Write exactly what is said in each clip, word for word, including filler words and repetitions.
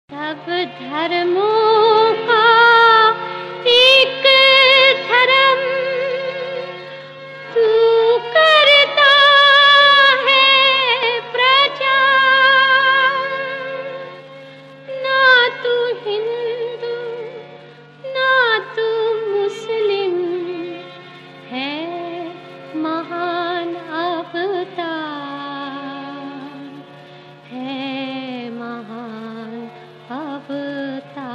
सब धर्मों का एक धर्म तू करता है प्रचार। ना तू हिंदू ना तू मुस्लिम है महान अवतार है महान अवतार।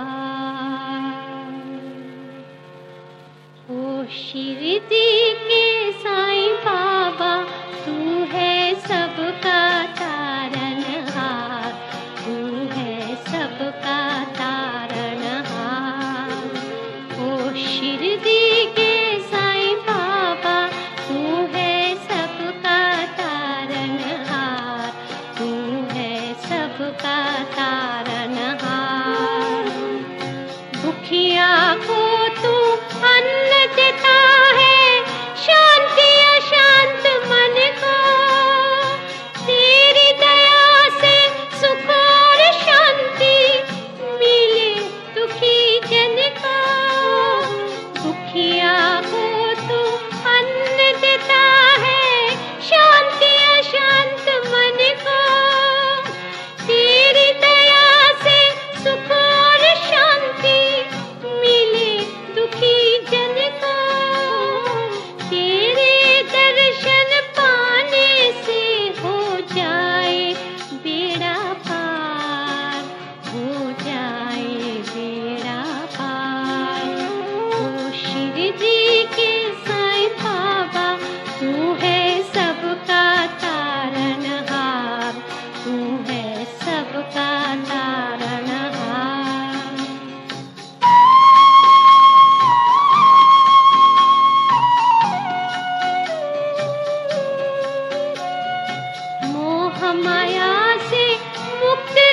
ओ शिरडी के साईं बाबा तू है सबका तारनहार, तू है सबका तारनहार। ओ शिरडी के साईं बाबा तू है सबका तारनहार, तू है सबका तारनहार। भूखिया को तू अन्न देता है, शांति अशांत मन को तेरी दया से सुख और शांति मिले दुखी जन को। भूखिया को तू अन्न देता है, शांति अशांत मन को तेरी दया से सुख और शांति मिले दुखी जन को। तेरे दर्शन पाने से हो जाए बेड़ा पार, हो जाए बेड़ा पार। ओ शिरडी के साईं बाबा तू है सबका तारनहार, तू है सबका तारनहार। मोह माया से मुक्त